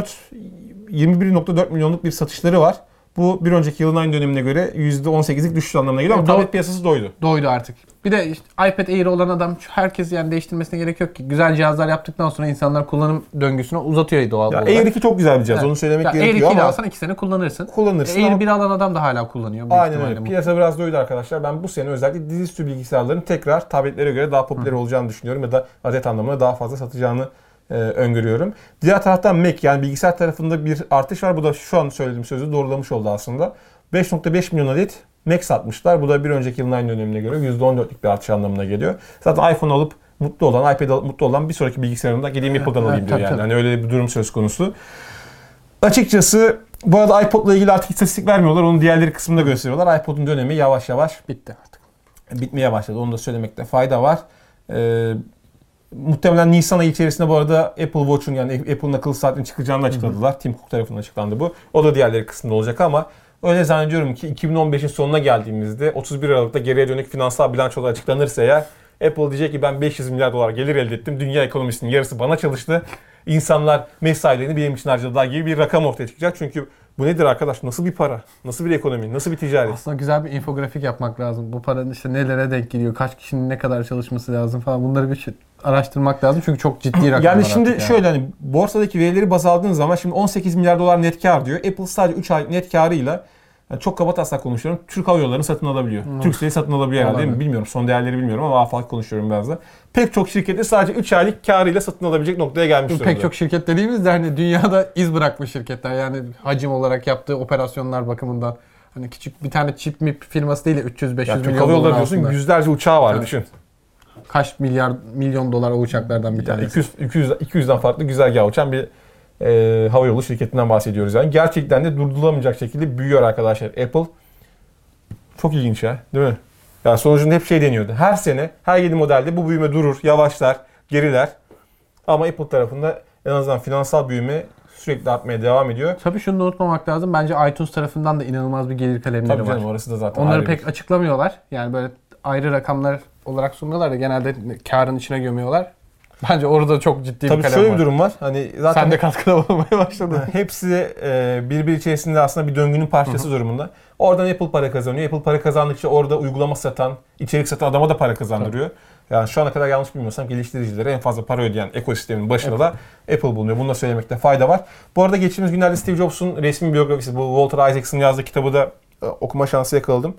21.4 milyonluk bir satışları var. Bu bir önceki yılın aynı dönemine göre %18'lik düşüş anlamına geliyor ama tablet piyasası doydu. Doydu artık. Bir de işte iPad Air olan adam herkes yani değiştirmesine gerek yok ki. Güzel cihazlar yaptıktan sonra insanlar kullanım döngüsünü uzatıyor doğal olarak. Air 2 çok güzel bir cihaz. Evet. Onu söylemek Ya gerekiyor Air 2'yi de ama alsan 2 sene kullanırsın. kullanırsın Air ama 1 alan adam da hala kullanıyor. büyük aynen ihtimalle. öyle. Piyasa biraz doydu arkadaşlar. Ben bu sene özellikle dizüstü bilgisayarların tekrar tabletlere göre daha popüler olacağını düşünüyorum ya da adet anlamında daha fazla satacağını öngörüyorum. Diğer taraftan Mac yani bilgisayar tarafında bir artış var. Bu da şu an söylediğim sözü doğrulamış oldu aslında. 5.5 milyon adet Mac satmışlar. Bu da bir önceki yılın aynı dönemine göre %14'lük bir artış anlamına geliyor. Zaten iPhone alıp mutlu olan, iPad alıp mutlu olan bir sonraki bilgisayarımda gideyim Apple'dan alayım diyor yani. Hani öyle bir durum söz konusu. Açıkçası bu arada iPod'la ilgili artık istatistik vermiyorlar. Onun diğerleri kısmında gösteriyorlar. iPod'un dönemi yavaş yavaş bitti artık. Bitmeye başladı. Onu da söylemekte fayda var. Muhtemelen Nisan ayı içerisinde bu arada Apple Watch'un yani Apple'ın akıllı saatinin çıkacağını açıkladılar. Tim Cook tarafından açıklandı bu. O da diğerleri kısmında olacak ama öyle zannediyorum ki 2015'in sonuna geldiğimizde 31 Aralık'ta geriye dönük finansal bilançolar açıklanırsa eğer Apple diyecek ki ben 500 milyar dolar gelir elde ettim. Dünya ekonomisinin yarısı bana çalıştı. İnsanlar mesailerini benim için harcadılar gibi bir rakam ortaya çıkacak. Çünkü bu nedir arkadaş? Nasıl bir para? Nasıl bir ekonomi? Nasıl bir ticaret? Aslında güzel bir infografik yapmak lazım. Bu paranın işte nelere denk geliyor, kaç kişinin ne kadar çalışması lazım falan. Bunları bir araştırmak lazım çünkü çok ciddi rakamlar. Yani şimdi şöyle hani borsadaki verileri baz aldığın zaman şimdi 18 milyar dolar net kar diyor. Apple sadece 3 ay net karıyla yani çok kabataslak konuşuyorum. Türk Hava Yolları'nı satın alabiliyor. Turkcell'i satın alabiliyor herhalde değil mi? Bilmiyorum. Son değerleri bilmiyorum ama afak konuşuyorum biraz da. Pek çok şirketi sadece 3 aylık karıyla satın alabilecek noktaya gelmiş durumda. Pek çok şirket dediğimizde hani dünyada iz bırakmış şirketler. Yani hacim olarak yaptığı operasyonlar bakımından. Hani küçük bir tane çip mip firması değil de 300-500 Türk milyon Hava dolar Yolları diyorsun altında. yüzlerce uçağı var Evet. düşün. Kaç milyon dolar o uçaklardan bir Yani tanesi. 200'den farklı güzergah uçan bir havayolu şirketinden bahsediyoruz yani. Gerçekten de durdurulamayacak şekilde büyüyor arkadaşlar Apple. Çok ilginç ya, değil mi? Yani sonucunda hep şey deniyordu. Her sene, her yeni modelde bu büyüme durur, yavaşlar, geriler. Ama Apple tarafında en azından finansal büyüme sürekli artmaya devam ediyor. Tabii şunu da unutmamak lazım. Bence iTunes tarafından da inanılmaz bir gelir kalemleri Tabii canım var. orası da zaten Onları ayrı pek bir- açıklamıyorlar. Yani böyle ayrı rakamlar olarak sunmuyorlar da genelde karın içine gömüyorlar. Bence orada çok ciddi Tabii bir kalem şöyle var. bir durum var. Hani zaten Sen de katkıda bulunmaya başladın. hepsi birbiri içerisinde aslında bir döngünün parçası durumunda. Oradan Apple para kazanıyor. Apple para kazandıkça orada uygulama satan, içerik satan adama da para kazandırıyor. Yani şu ana kadar yanlış bilmiyorsam geliştiricilere en fazla para ödeyen ekosistemin başında da Apple bulunuyor. Bunu da söylemekte fayda var. Bu arada geçtiğimiz günlerde Steve Jobs'un resmi biyografisi, bu Walter Isaacs'ın yazdığı kitabı da okuma şansı yakaladım.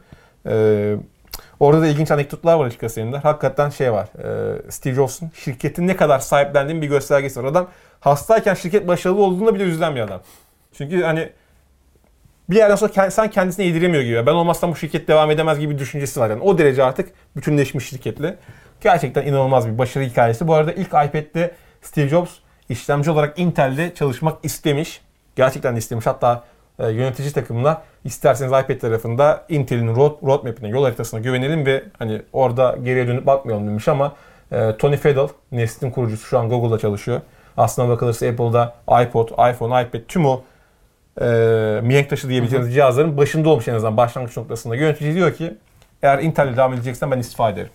Orada da ilginç anekdotlar var açıkçası elinde. Hakikaten şey var. Steve Jobs'un şirketin ne kadar sahiplendiğinin bir göstergesi var. Adam hastayken şirket başarılı olduğunda bile üzülen bir adam. Çünkü hani bir yerden sonra sen kendisine yediremiyor gibi. Ben olmazsam bu şirket devam edemez gibi bir düşüncesi var. Yani o derece artık bütünleşmiş şirketle. Gerçekten inanılmaz bir başarı hikayesi. Bu arada ilk iPad'de Steve Jobs işlemci olarak Intel'de çalışmak istemiş. Gerçekten de istemiş. Hatta yönetici takımına isterseniz iPad tarafında Intel'in roadmap'ine, yol haritasına güvenelim ve hani orada geriye dönüp bakmayalım demiş ama Tony Fadell, Nest'in kurucusu şu an Google'da çalışıyor. Aslına bakılırsa Apple'da iPod, iPhone, iPad tüm o mihenk taşı diyebileceğiniz cihazların başında olmuş en azından başlangıç noktasında. Yönetici diyor ki Eğer Intel'le devam edeceksen ben istifa ederim.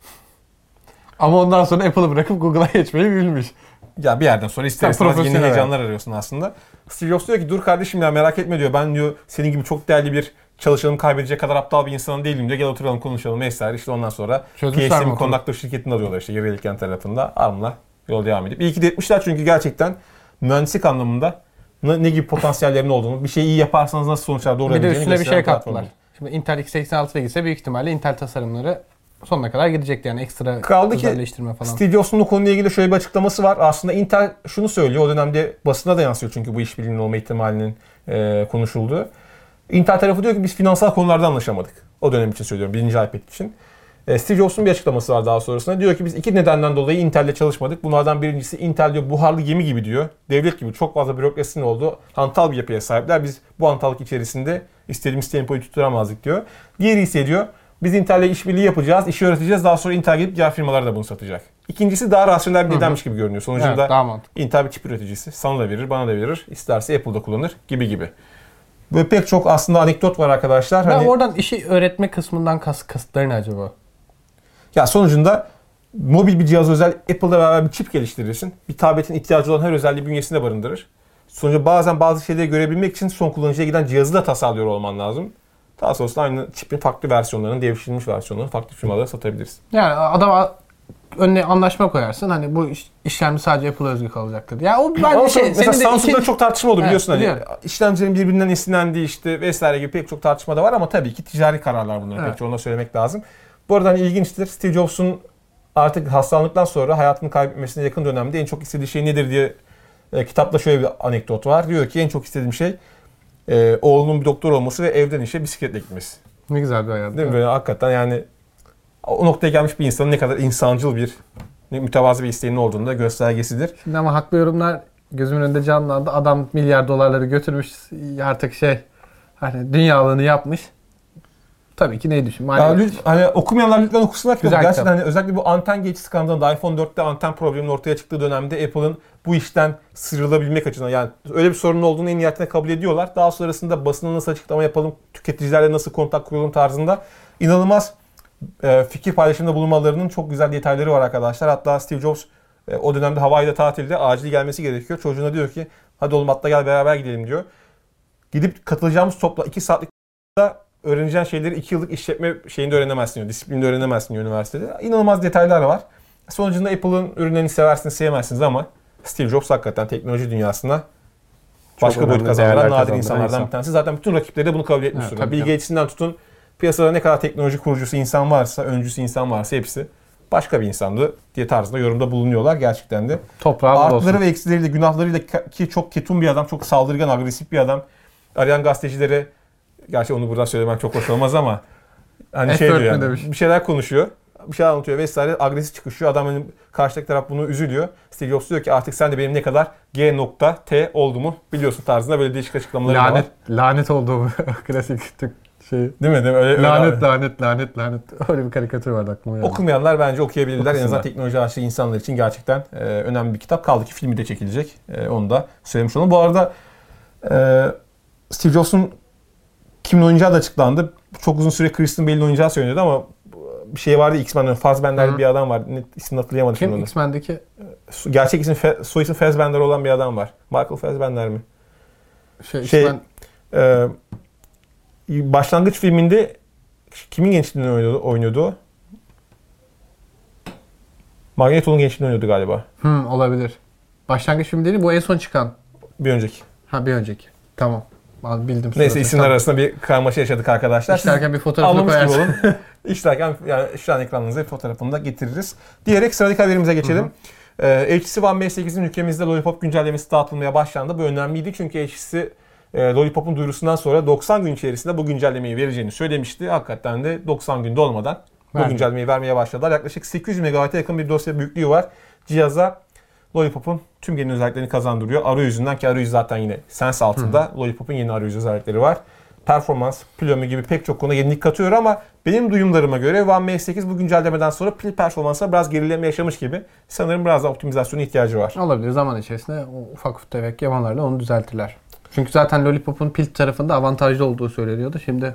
Ama ondan sonra Apple'ı bırakıp Google'a geçmeyi bilmiş. Ya bir yerden sonra ister istemez yeni heyecanlar arıyorsun aslında. Steve Jobs diyor ki dur kardeşim ya merak etme diyor. Ben diyor senin gibi çok değerli bir çalışanımı kaybedecek kadar aptal bir insan değilim diyor. Gel oturalım konuşalım vesaire. İşte ondan sonra PSM Conductor şirketini alıyorlar işte Gevelikent tarafında. ARM'la yol devam edip. İyi ki de etmişler çünkü gerçekten mühendislik anlamında ne gibi potansiyellerin olduğunu, bir şeyi iyi yaparsanız nasıl sonuçlar doğurabileceğini bir de üstüne bir şey kattılar. Şimdi Intel x86'ya gitse büyük ihtimalle Intel tasarımları sonuna kadar gidecekti yani ekstra özelleştirme falan. Steve Jobs'un bu konuyla ilgili şöyle bir açıklaması var. Aslında Intel şunu söylüyor. O dönemde basına da yansıyor çünkü bu işbirliğinin olma ihtimalinin konuşulduğu. Intel tarafı diyor ki biz finansal konularda anlaşamadık. O dönem için söylüyorum. Birinci iPad için. Steve Jobs'un bir açıklaması var daha sonrasında. Diyor ki biz iki nedenden dolayı Intel'le çalışmadık. Bunlardan birincisi Intel diyor buharlı gemi gibi diyor. Devlet gibi çok fazla bürokrasinin olduğu hantal bir yapıya sahipler. Biz bu hantallık içerisinde istediğimiz tempoyu tutturamazdık diyor. Diğeri ise diyor biz Intel'le işbirliği yapacağız, işi öğreteceğiz. Daha sonra Intel gelip diğer firmalara da bunu satacak. İkincisi daha rasyonel bir nedenmiş gibi görünüyor. Sonucunda evet, Intel bir çip üreticisi. Sana da verir, bana da verir. İsterse Apple'da kullanır gibi. Böyle pek çok aslında anekdot var arkadaşlar. Hani oradan işi öğretme kısmından kasıtları ne acaba? Ya sonucunda mobil bir cihaz özel Apple'da beraber bir çip geliştirirsin. Bir tabletin ihtiyacı olan her özelliği bünyesinde barındırır. Sonuçta bazen bazı şeyleri görebilmek için son kullanıcıya giden cihazı da tasarlıyor olman lazım. Daha sonrasında aynı çipin farklı versiyonlarını, devşirilmiş versiyonlarını farklı firmalara satabilirsin. Yani adam önüne anlaşma koyarsın. Hani bu işlemci sadece Apple'a özgü kalacaktır. Ya o bence mesela Samsung'da çok tartışma oldu biliyorsun hani. İşlemcilerin birbirinden esinlendiği işte vesaire gibi pek çok tartışma da var ama tabii ki ticari kararlar bunlar. Pek çoğunu söylemek lazım. Bu arada hani ilginçtir. Steve Jobs'un artık hastalandıktan sonra hayatını kaybetmesine yakın dönemde en çok istediği şey nedir diye kitapta şöyle bir anekdot var. Diyor ki en çok istediğim şey oğlunun bir doktor olması ve evden işe bisikletle gitmesi. Ne güzel bir hayat. Değil mi? Böyle hakikaten yani o noktaya gelmiş bir insanın ne kadar insancıl bir, mütevazı bir isteğinin olduğunu da göstergesidir. Şimdi ama haklı yorumlar gözümün önünde canlandı. Adam milyar dolarları götürmüş artık hani dünyalığını yapmış. Tabii ki neyi düşün? Hani okumayanlar lütfen okusunlar. Gerçekten hani özellikle bu anten geçiş skandalında iPhone 4'te anten probleminin ortaya çıktığı dönemde Apple'ın bu işten sıyrılabilmek açısından yani öyle bir sorunun olduğunu en nihayetinde kabul ediyorlar. Daha sonrasında basına nasıl açıklama yapalım, tüketicilerle nasıl kontak kuralım tarzında inanılmaz fikir paylaşımında bulunmalarının çok güzel detayları var arkadaşlar. Hatta Steve Jobs o dönemde Hawaii'de tatilde acil gelmesi gerekiyor. Çocuğuna diyor ki hadi oğlum hatta gel beraber gidelim diyor. Gidip katılacağımız 2 saatlik öğreneceğin şeyleri 2 yıllık işletme şeyinde öğrenemezsin diyor. Disiplininde öğrenemezsin diyor üniversitede. İnanılmaz detaylar var. Sonucunda Apple'ın ürünlerini seversiniz sevmezsiniz ama Steve Jobs hakikaten teknoloji dünyasına başka boyut kazandıran nadir insanlardan bir tanesi. Zaten bütün rakipleri de bunu kabul etmiş durumda. Bill Gates'inden tutun piyasada ne kadar teknoloji kurucusu insan varsa, öncüsü insan varsa hepsi başka bir insandı diye tarzında yorumda bulunuyorlar gerçekten de. Artıları ve eksileriyle, günahlarıyla ki çok ketum bir adam, çok saldırgan, agresif bir adam. Arayan gazetecilere, gerçi onu buradan söylemek çok hoş olmaz ama hani şey diyor yani, bir şeyler konuşuyor, bir şeyler anlatıyor vesaire, agresif çıkışıyor. Adam hani karşıdaki taraf bunu üzülüyor. Steve Jobs diyor ki artık sen de benim ne kadar G.T olduğumu biliyorsun tarzında böyle değişik açıklamaları var. Lanet olduğumu klasik Türk şey. Değil mi? Öyle, lanet. Öyle bir karikatür vardı aklıma. Yani. Okumayanlar bence okuyabilirler. En azından teknoloji aşığı insanlar için gerçekten önemli bir kitap. Kaldı ki filmi de çekilecek. Onu da söylemiş olalım. Bu arada Steve Jobs'un kimin oynayacağı da açıklandı. Çok uzun süre Kristen Bale'in oynayacağı söyleniyordu ama bir şey vardı X-Men'de. Fassbender'de bir adam var. İsmini hatırlayamadım. Kim X-Men'deki? Gerçek isim soy isim Fassbender olan bir adam var. Michael Fassbender mi? Başlangıç filminde kimin gençliğini oynuyordu o? Magneto'nun gençliğini oynuyordu galiba. Olabilir. Başlangıç filmi değil mi? Bu en son çıkan. Bir önceki. Bir önceki. Tamam. Bildim. Neyse isimler arasında bir karmaşa yaşadık arkadaşlar. İşlerken bir fotoğrafını koyarsın. İşlerken yani şu an ekranınıza bir fotoğrafını da getiririz. Diyerek sıradaki haberimize geçelim. HTC One M8'in ülkemizde Lollipop güncellemesi dağıtılmaya başlandı. Bu önemliydi çünkü HTC Lollipop'un duyurusundan sonra 90 gün içerisinde bu güncellemeyi vereceğini söylemişti. Hakikaten de 90 günde olmadan bu güncellemeyi vermeye başladılar. Yaklaşık 800 MB'a yakın bir dosya büyüklüğü var. Cihaza Lollipop'un tüm yeni özelliklerini kazandırıyor. Arayüzünden ki arayüz zaten yine Sense altında. Lollipop'un yeni arayüz özellikleri var. Performans, pil ömrü gibi pek çok konuda yenilik katıyor ama benim duyumlarıma göre One M8 bu güncellemeden sonra pil performansına biraz gerileme yaşamış gibi. Sanırım biraz daha optimizasyona ihtiyacı var. Olabilir. Zaman içerisinde ufak tefek yamanlarla onu düzeltirler. Çünkü zaten Lollipop'un pil tarafında avantajlı olduğu söyleniyordu. Şimdi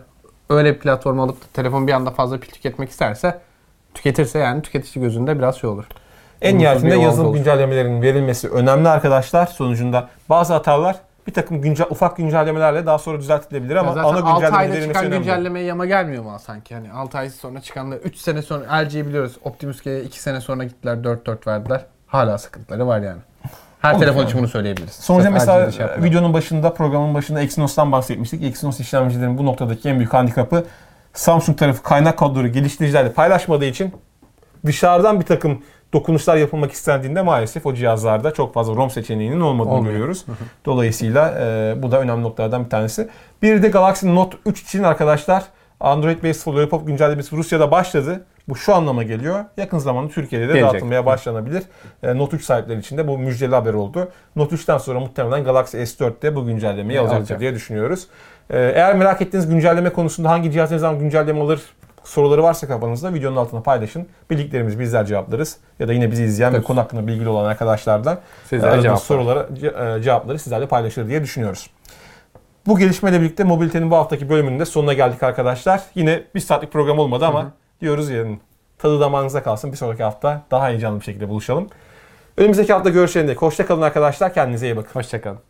öyle bir platform alıp da telefon bir anda fazla pil tüketmek isterse tüketirse yani tüketici gözünde biraz şey olur. En Umutsuz nihayetinde bir yazılım oldu. güncellemelerinin verilmesi önemli arkadaşlar. Sonucunda bazı hatalar bir takım ufak güncellemelerle daha sonra düzeltilebilir ama Zaten ana 6 güncellemenin ayda verilmesi çıkan önemli. güncellemeye yama gelmiyor mu sanki? Hani 6 ay sonra çıkanla 3 sene sonra LG'yi biliyoruz. Optimus G'ye 2 sene sonra gittiler 4.4 verdiler. Hala sıkıntıları var yani. Her Olur telefon yani. için bunu söyleyebiliriz. Sonuçta Sırf mesela LG'de şey yapmıyorlar. videonun başında, programın başında Exynos'tan bahsetmiştik. Exynos işlemcilerin bu noktadaki en büyük handikapı Samsung tarafı kaynak kodları geliştiricilerle paylaşmadığı için dışarıdan bir takım dokunuşlar yapılmak istendiğinde maalesef o cihazlarda çok fazla ROM seçeneğinin olmadığını Olmuyor. görüyoruz. Dolayısıyla bu da önemli noktalardan bir tanesi. Bir de Galaxy Note 3 için arkadaşlar Android Based Full Lollipop güncellemesi Rusya'da başladı. Bu şu anlama geliyor. Yakın zamanda Türkiye'de de Gelecek. dağıtılmaya başlanabilir. Note 3 sahipleri için de bu müjdeli haber oldu. Note 3'ten sonra muhtemelen Galaxy S4 de bu güncellemeyi alacaktır alacak. diye düşünüyoruz. Eğer merak ettiğiniz güncelleme konusunda hangi cihaz ne zaman güncelleme alır soruları varsa kafanızda videonun altına paylaşın. Bildiklerimizi bizler cevaplarız. Ya da yine bizi izleyen ve Evet. konu hakkında bilgili olan arkadaşlardan Sizlere aradığınız cevaplar. sorulara cevapları sizlerle paylaşır diye düşünüyoruz. Bu gelişmeyle birlikte mobilitenin bu haftaki bölümünün de sonuna geldik arkadaşlar. Yine bir saatlik program olmadı ama diyoruz ya tadı damağınıza kalsın. Bir sonraki hafta daha heyecanlı bir şekilde buluşalım. Önümüzdeki hafta görüşelim. Hoşça kalın arkadaşlar. Kendinize iyi bakın. Hoşçakalın.